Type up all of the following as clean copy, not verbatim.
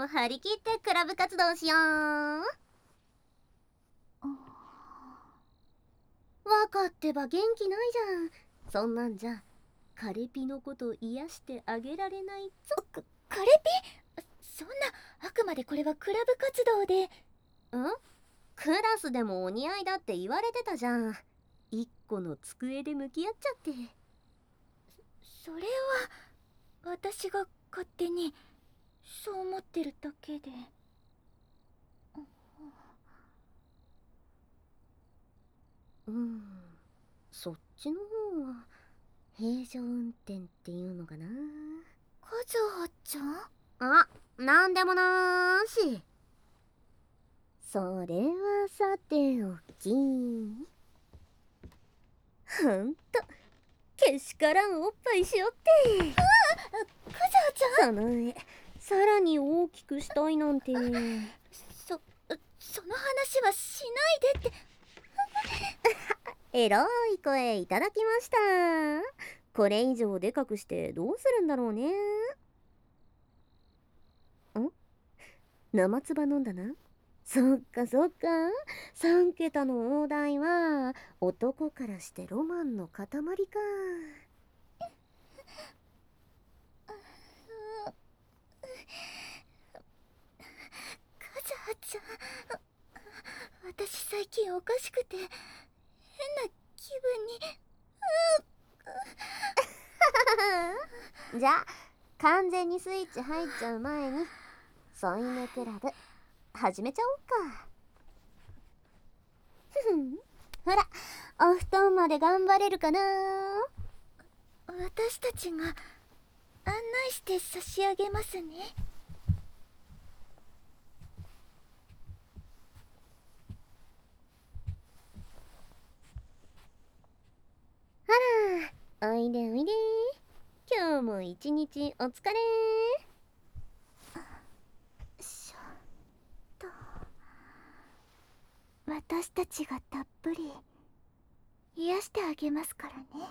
張り切ってクラブ活動しよう。わかってば元気ないじゃん。そんなんじゃカレピのこと癒してあげられないぞ。 カレピ？そんな、あくまでこれはクラブ活動で。 クラスでもお似合いだって言われてたじゃん。一個の机で向き合っちゃって。 それは私が勝手にそう思ってるだけで。 そっちの方は平常運転っていうのかな。 カズハちゃん？ あ、なんでもなーし。それはさておき。ほんとけしからんおっぱいしよって。 カズハちゃん？ その上さらに大きくしたいなんて。 その話はしないでって。 エロい声いただきました。これ以上でかくしてどうするんだろうね。生唾飲んだな。そっかそっか。3桁の大台は男からしてロマンの塊か。 カズハちゃん、私最近おかしくて変な気分に。 じゃあ完全にスイッチ入っちゃう前に添い寝クラブ始めちゃおうか。ほら、お布団まで頑張れるかな。 私たちが案内して差し上げますね。 あら、おいでおいで。今日も一日お疲れ。 しょっと、私たちがたっぷり癒してあげますからね。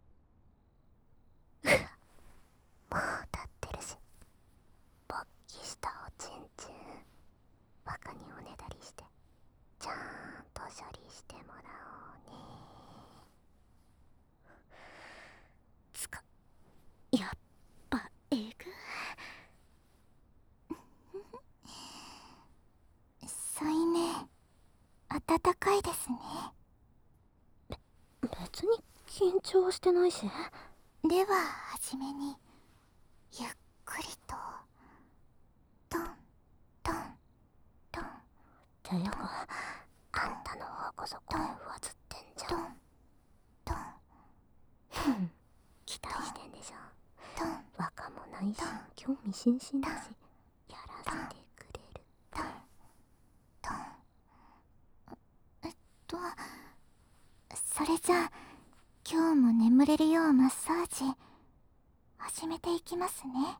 もう立ってるし、勃起したおちんちんバカにおねだりしてちゃんと処理してもらおうね。つか、やっぱえぐ。添い寝暖かいですね。 別に緊張してないし。 でははじめにゆっくりとトントントン。 ていうかあんたの方こそ声上ずってんじゃん。トントン期待してんでしょ。 トン若もないし興味津々だしやらせてくれる。 トントン。それじゃあ今日も眠れるようマッサージ始めていきますね。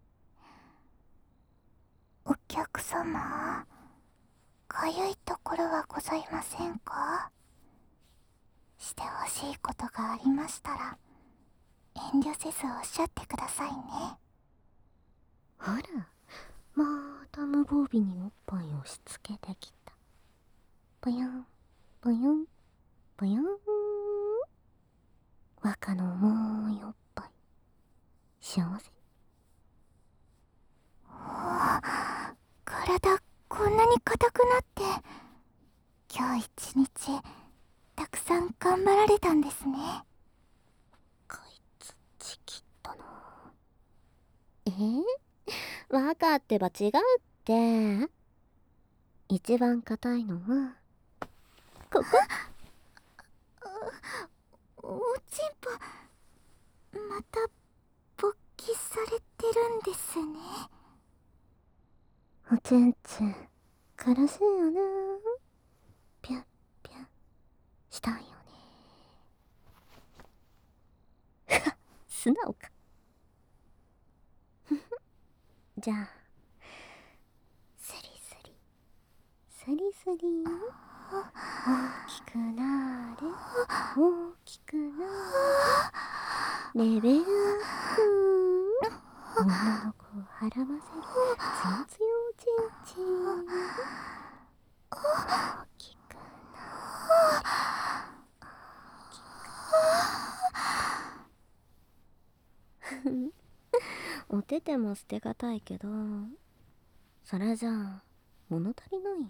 お客様、かゆいところはございませんか？してほしいことがありましたら遠慮せずおっしゃってくださいね。 ほら、また無防備におっぱいをしつけてきた。ぽよんぽよんぽよん。若の重いおっぱい幸せ。 体こんなに硬くなって今日一日たくさん頑張られたんですね。 こいつちきったな。わかってば違うって。一番硬いのはここ。 おちんぽまた勃起されてるんですね。 おちんちん苦しいよね。ぴゃっぴゃしたいよね。素直か。じゃあスリスリスリスリ。大きくなれ大きくなれレベルアップ。女の子をはらませるつよつよおてても捨てがたいけど、それじゃあ物足りないよね。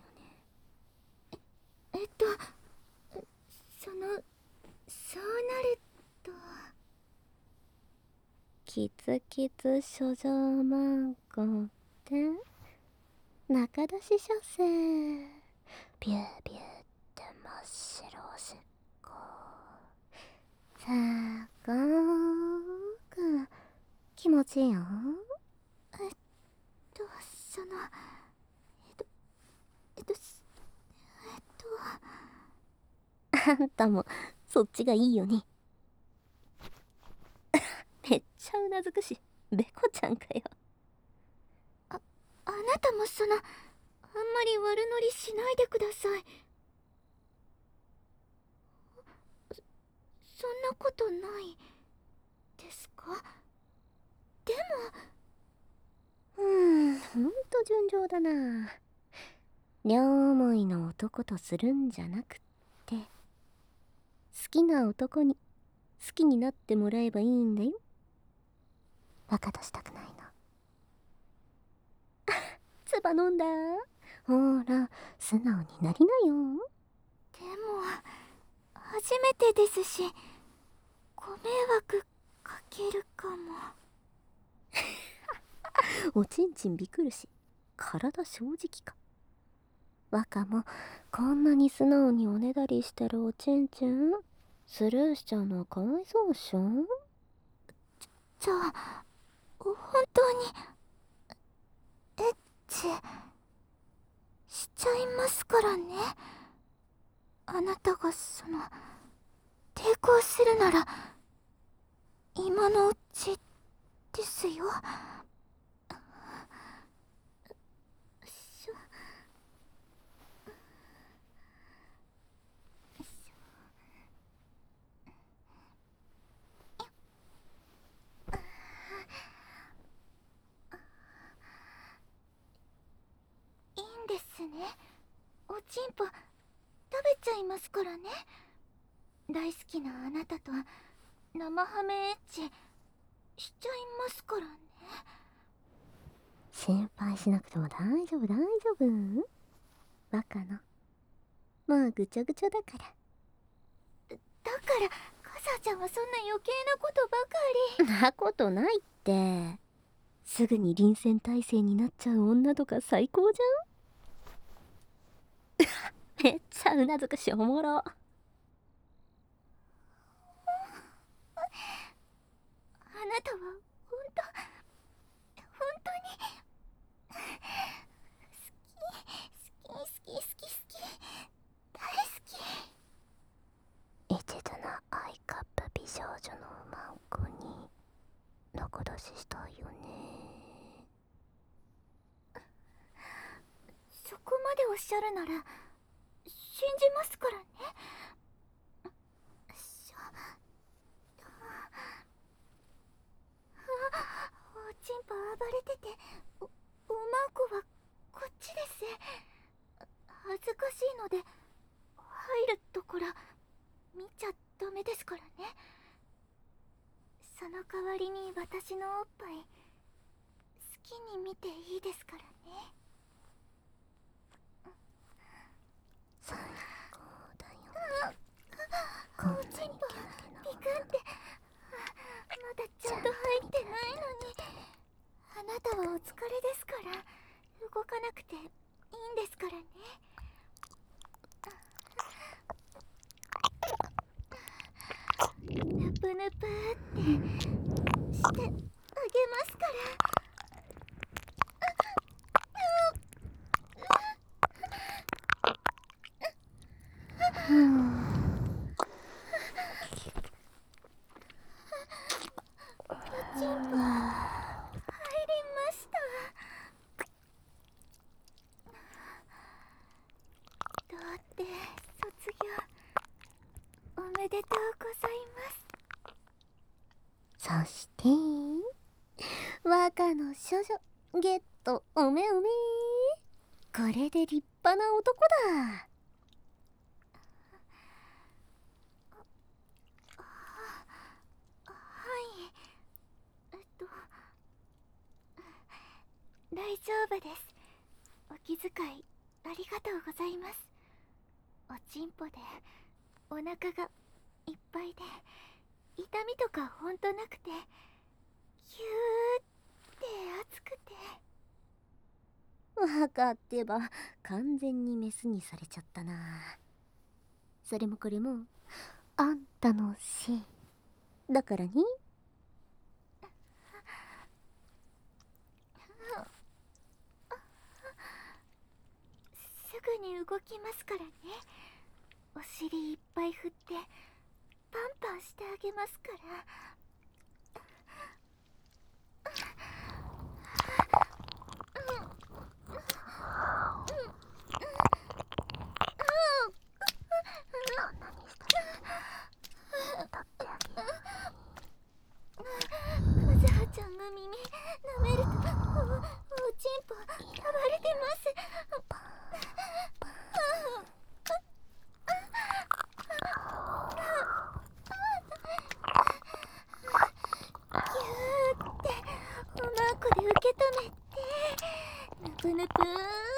そうなると、 キツキツ処女マンゴーって中出し処世、ビュービューって真っ白おしっこ、すっごーく気持ちいいよ。 そのあんたもそっちがいいよね。めっちゃうなずくし、ベコちゃんかよ。 あなたもあんまり悪乗りしないでください。そんなことないですか？でもほんと純情だな。両思いの男とするんじゃなくって、好きな男に好きになってもらえばいいんだよ。バカとしたくないの。唾飲んだ。ほら素直になりなよ。 でも初めてですし、ご迷惑かけるかも。 おちんちんびくるし、体正直か。若もこんなに素直におねだりしてるおちんちんスルーしちゃうのはかわいそうっしょ。 じゃあ本当にエッチしちゃいますからね。あなたが抵抗するなら今のうちですよ。いいんですね。おちんぽ食べちゃいますからね。大好きなあなたと生ハメエッチしちゃいますからね。 心配しなくても大丈夫大丈夫。バカのもうぐちょぐちょだから。 だからカサちゃんはそんな余計なことばかり。 なことないって。すぐに臨戦態勢になっちゃう女とか最高じゃん。めっちゃうなずくしおもろ。 あなたは本当に好き大好き。 一途なアイカップ美少女のマンコに仲出ししたいよね。 そこまでおっしゃるなら信じますからね。おちんぽ暴れてて、おまんこはこっちです。恥ずかしいので入るところ見ちゃダメですからね。その代わりに私のおっぱい好きに見ていいですからね。 最高だよね。こんなにキャナキャナピクンってまだちゃんと入ってないのに。あなたはお疲れですから、動かなくていいんですからね。ぬぷぬぷってしてあげますから。おちんぽ入りました。童貞卒業おめでとうございそして若の処女ゲットおめおめ。これで立派な男だ。 はい。 丈夫です。お気遣いありがとうございます。おちんぽでお腹がいっぱいで痛みとかほんとなくて、ぎゅーって熱くて。 わかってば完全にメスにされちゃったな。それもこれもあんたのせいだからね。 すぐに動きますからね。お尻いっぱい振ってパンパンしてあげますから。カズハちゃんの耳舐めるとおちんぽ触れてます。ぎゅーっておまんこで受け止めて、ぬぷぬぷ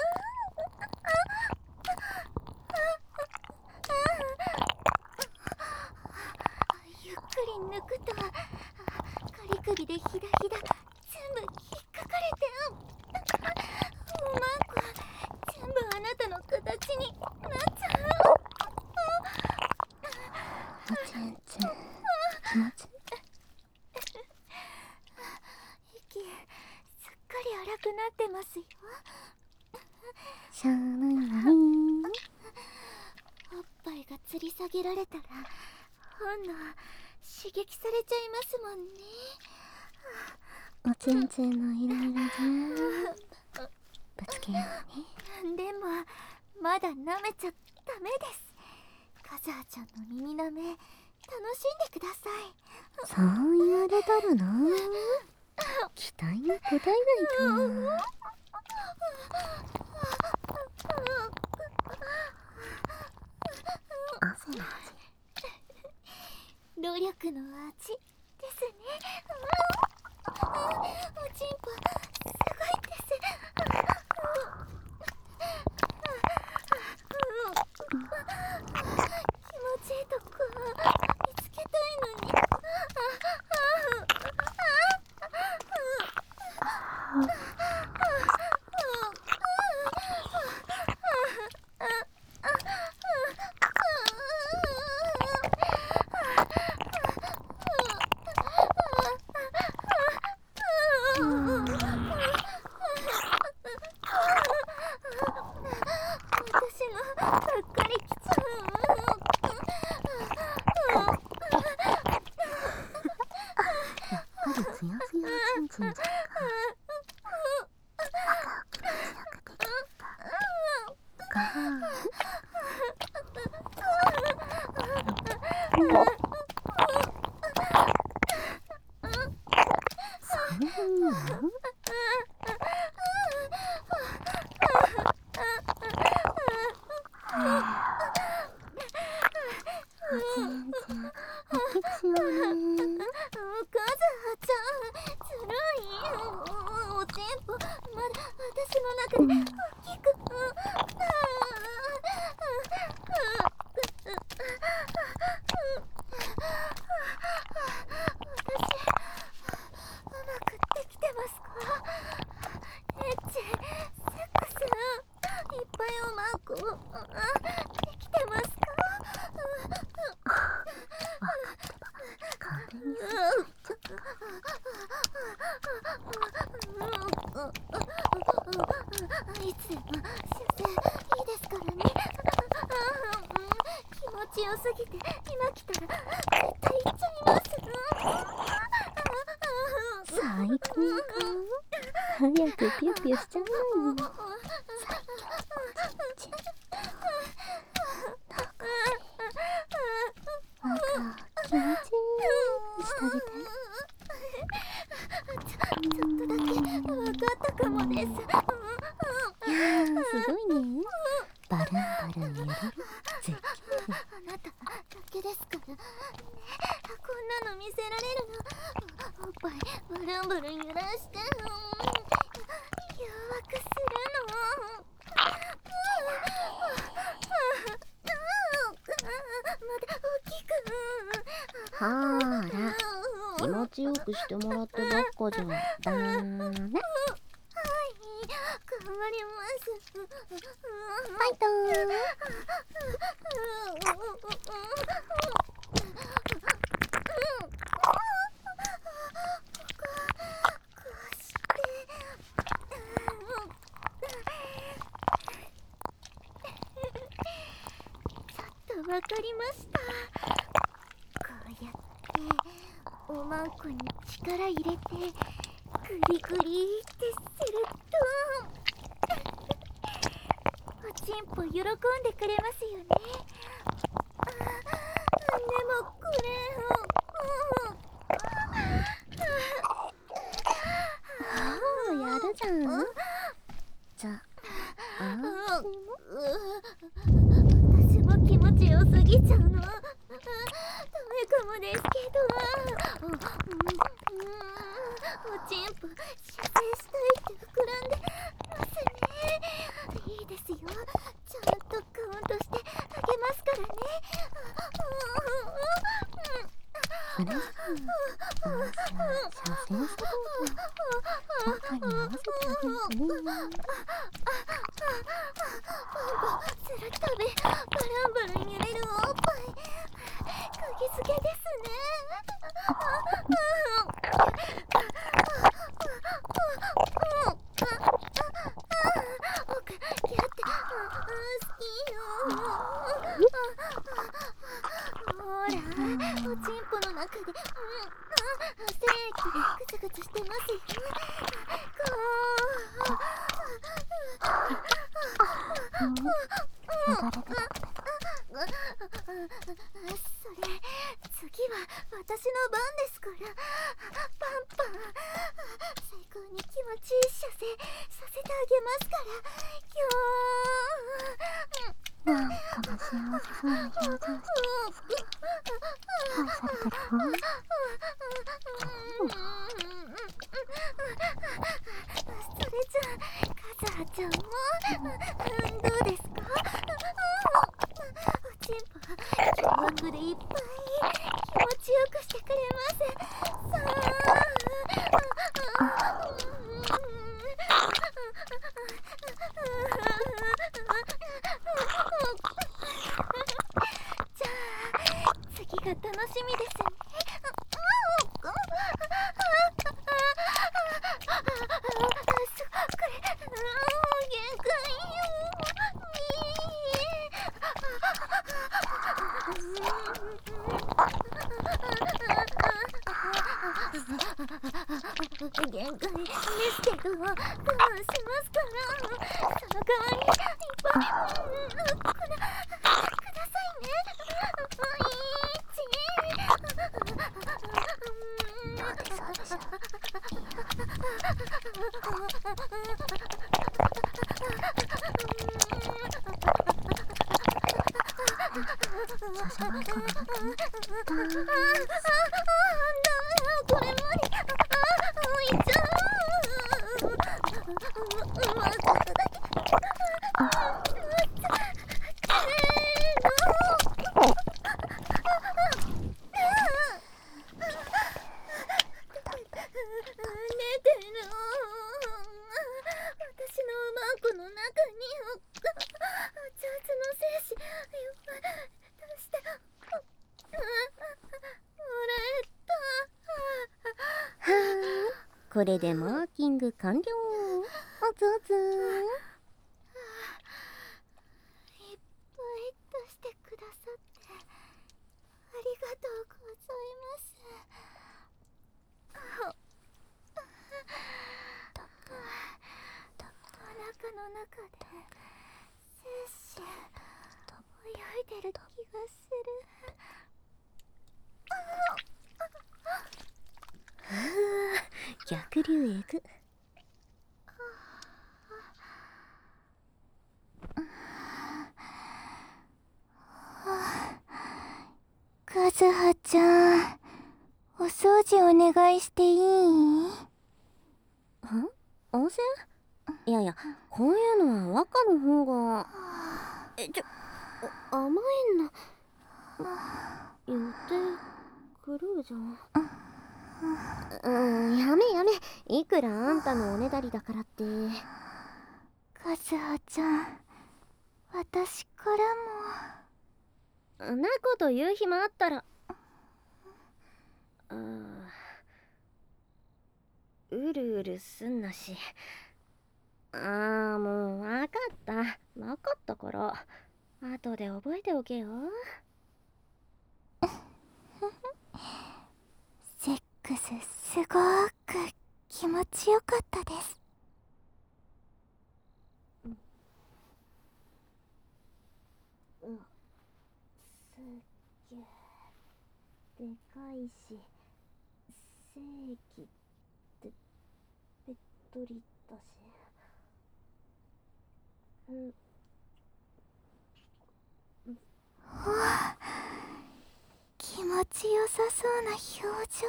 ゆっくり抜くと、カリ首でひだひだ全部引っかかれて、おまんこ全部あなたの形になっちゃう。 おちんちん気持ちいい。 息すっかり荒くなってますよ。 しゃあないわね。 おっぱいが吊り下げられたら本能刺激されちゃいますもんね。 おちんちんのいろいろ全部ぶつけようね。 でもまだ舐めちゃダメです。カズハちゃんの耳舐め楽しんでください。 そう言われたらな、期待に応えないと。汗の努力の味ですね。おちんぽすごいです。気持ちいいとこ見つけたいのに。私のばっかり来ちゃう。 やっぱりツヤツヤおちんちんじゃんか。気持ちよくできたか。そういうのおちんちん大きくしようね。 カズハちゃんずるい。おちんぽまだ私の中で大きく。私うまくできてますか？エッチセックスいっぱいおまんこできてますか？ わかってば完全にいつでも修正いいですからね。気持ちよすぎて今来たら絶対行っちゃいます。 最高か。早くピュッピュしちゃうのよ。最近なんか気持ちいいしてあげて。 ちょっとだけ分かったかもです。 いやーすごいね。バルンバルン揺れる絶景。 あなただけですからね。こんなの見せられるの。おっぱいブルンブルン揺らして。言うわほーら、気持ちよくしてもらってばっかじゃダメ。 頑張ります。 ファイトわかりました。こうやっておまんこに力入れてグリグリってするとおちんぽ喜んでくれますよね。でもこれやるじゃん。じゃあ私も気持ちよすぎちゃうの。ダメかもですけど、おちんぽ射精したいって膨らんでますね。いいですよ、ちゃんとカウントしてあげますからね。 うれしい。射精した中に合わせてあげるとね。 するたびバランバラン揺れるおっぱい、釘付けですね。僕やって好きよ。ほら、おちんぽの中で精液グツグツしてますよ。それ次は私の番ですから、パンパン最高に気持ちいい射精させてあげますから。 なんかが幸せそうな表情して愛されてるわ。 それじゃあカズハちゃんもどうですか？おちんぽは凶悪でいっぱい気持ちよくしてくれます。さあじゃあ次が楽しみですね。限界ですけど我慢しますから、その代わりいっぱいくださいね。これ無理。いっちゃう。 これでマーキング完了。おつおつ。 いっぱい出してくださってありがとうございます。お腹の中で精子泳いでる気がする。 逆流エグ。 カズハちゃん、お掃除お願いしていい？ 温泉？いやいや、こういうのは若の方が。甘いんだ。 予定狂うじゃん。やめやめ。いくらあんたのおねだりだからって。 カズハちゃん、私からんなこと言う暇あったら。うるうるすんなし。もう分かったから後で覚えておけよ。 セックスすごーく気持ちよかったです。 すっげえでかいし、正規ってべっとりだし。 気持ちよさそうな表情。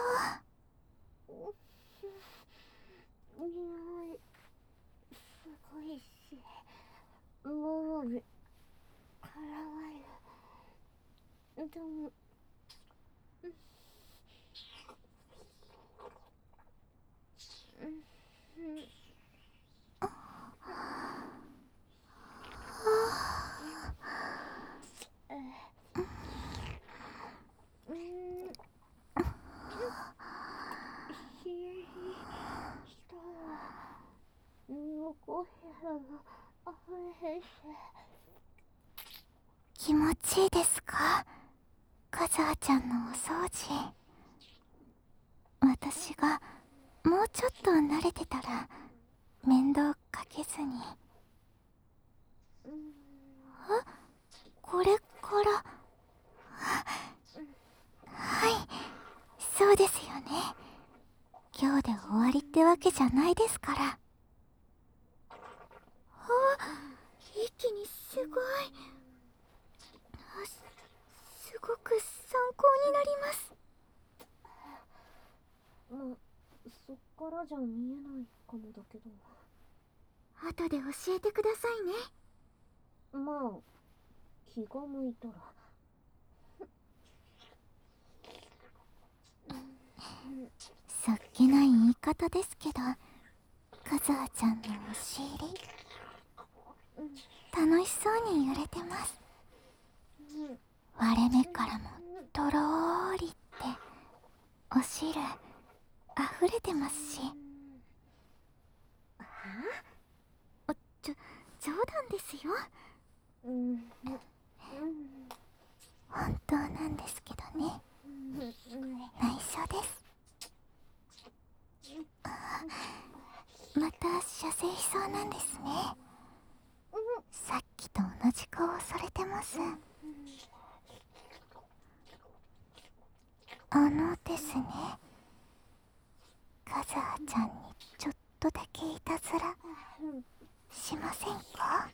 匂いすごいし、もうからわる。でも気持ちいいですか、カズハちゃんのお掃除。私がもうちょっと慣れてたら面倒かけずに。これからはい、そうですよね。今日で終わりってわけじゃないですから。一気にすごい。すごく参考になります。 そっからじゃ見えないかもだけど。 後で教えてくださいね。 まあ気が向いたら。 そっけない言い方ですけど、カズハちゃんのお尻楽しそうに揺れてます。割れ目からもとろーりってお汁溢れてますし。冗談ですよ。本当なんですけどね。内緒です。また射精しそうなんですね。さっきと同じ顔をされてます。ですね、カズハちゃんにちょっとだけいたずらしませんか？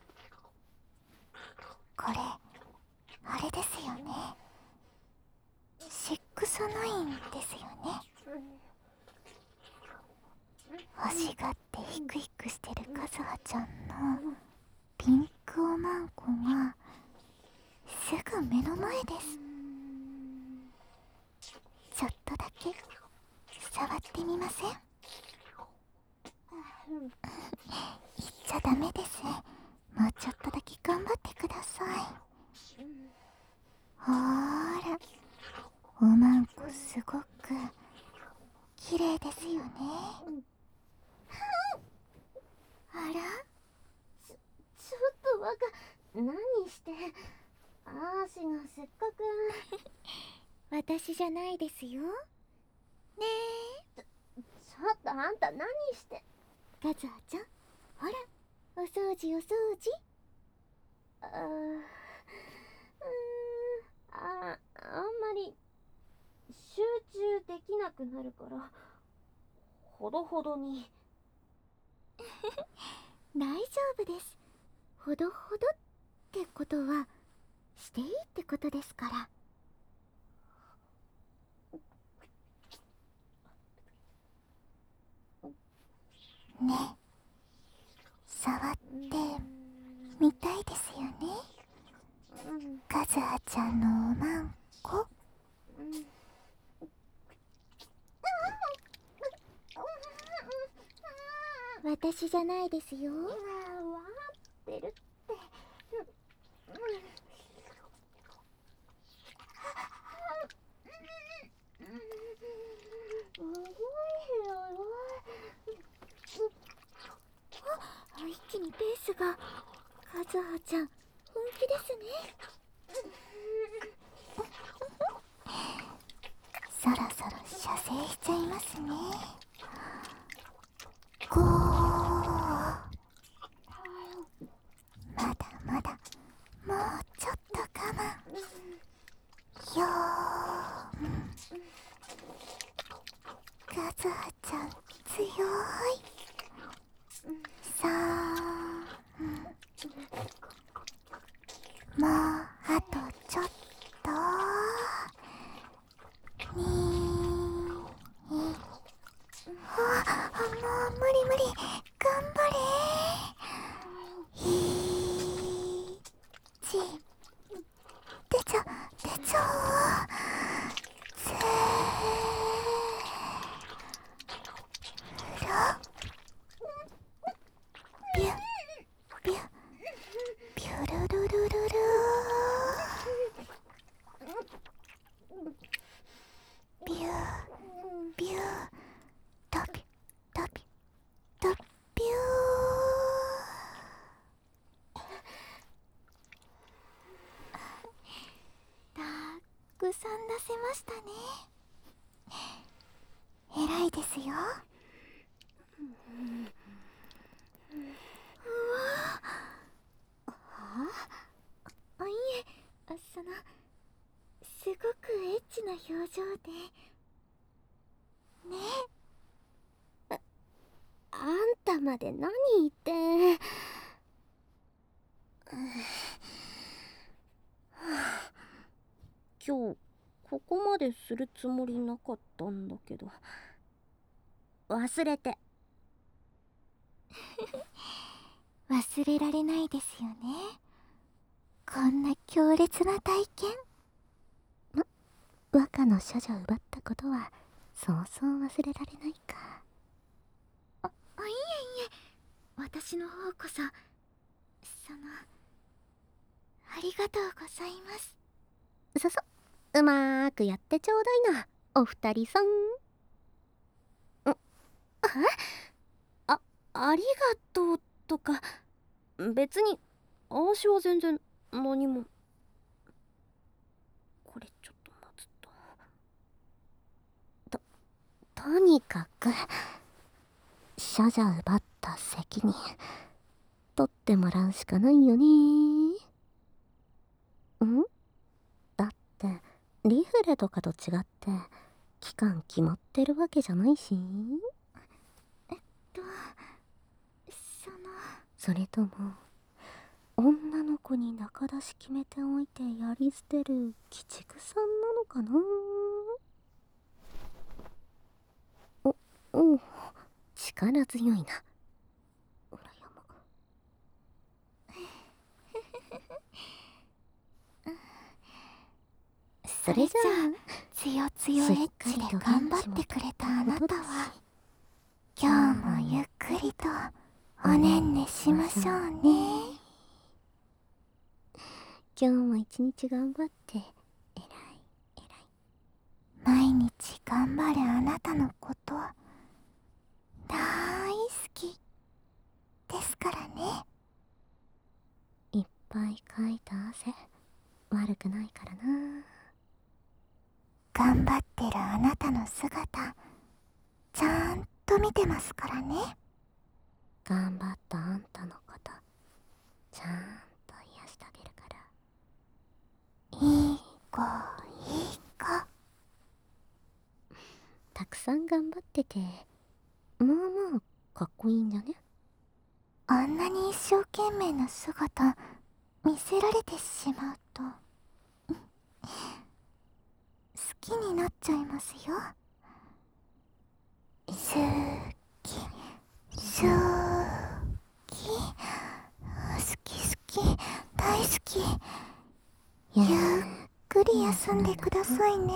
これあれですよね、6-9ですよね。欲しがってヒクヒクしてるカズハちゃんのピンクおまんこがすぐ目の前です。ちょっとだけ触ってみません？言っちゃダメです。もうちょっとだけ頑張ってください。ほーら、おまんこすごく綺麗ですよね。あら？ ちょっと何してアーシがせっかく。 私じゃないですよ。ねちょっとあんた何して。 カズハちゃん、ほら、お掃除お掃除。 あんまり集中できなくなるからほどほどに。 大丈夫です。ほどほどってことはしていいってことですから。ね、触ってみたいですよね。カズハちゃんのおまん私じゃないですよ。わかってるって。一気にペースが。カズハちゃん本気ですね。 そろそろ射精しちゃいますね。ゴー。まだまだもうちょっと我慢。よー。カズハちゃん強い。もうあとちょっと。もう無理無理。頑張れ。出ちゃう。ビュビュビュルルルルルビュビュドビュドビュドビュたくさん出せましたね。偉いですよ。 いえ、すごくエッチな表情で。ねえ。あんたまで何言って。今日ここまでするつもりなかったんだけど、忘れて。 忘れられないですよね。こんな強烈な体験。 和歌の処女を奪ったことはそうそう忘れられないか。いえいえ、私の方こそ。 ありがとうございます。 うまーくやってちょうだいな、お二人さん。ありがとうとか、別に私は全然何も。これちょっと待つとにかく処女奪った責任取ってもらうしかないよね。だってリフレとかと違って期間決まってるわけじゃないし。それとも女の子に仲出し決めておいてやり捨てる鬼畜さんなのかな。おう、力強いな。羨まそれじゃあつよつよエッチで頑張ってくれたあなたは、今日もゆっくりとおねんねしましょうね。 今日も一日頑張って偉い。 毎日頑張るあなたのこと大好きですからね。 いっぱいかいた汗悪くないからな。 頑張ってるあなたの姿ちゃんと見てますからね。 頑張ったあんたのことちゃんと癒してあげるから。 いい子いい子。 たくさん頑張っててまあまあかっこいいんじゃね。 あんなに一生懸命な姿見せられてしまうと好きになっちゃいますよ。好き大好き。ゆっくり休んでくださいね。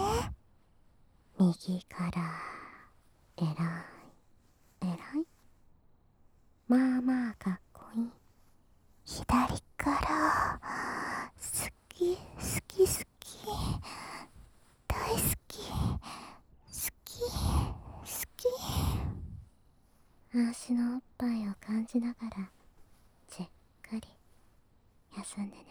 右から偉い。 まあまあかっこいい。 左から好き好き好き、大好き好き好き。 足のおっぱいを感じながらじっくり休んでね。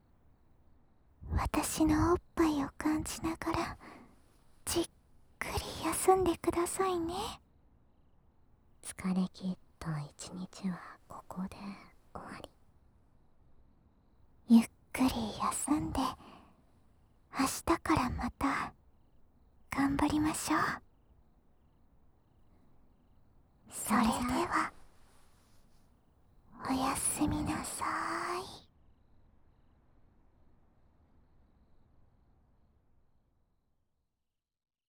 私のおっぱいを感じながらじっくり休んでくださいね。 疲れ切った一日はここで終わり。 ゆっくり休んで明日からまた頑張りましょう。それではおやすみなさい。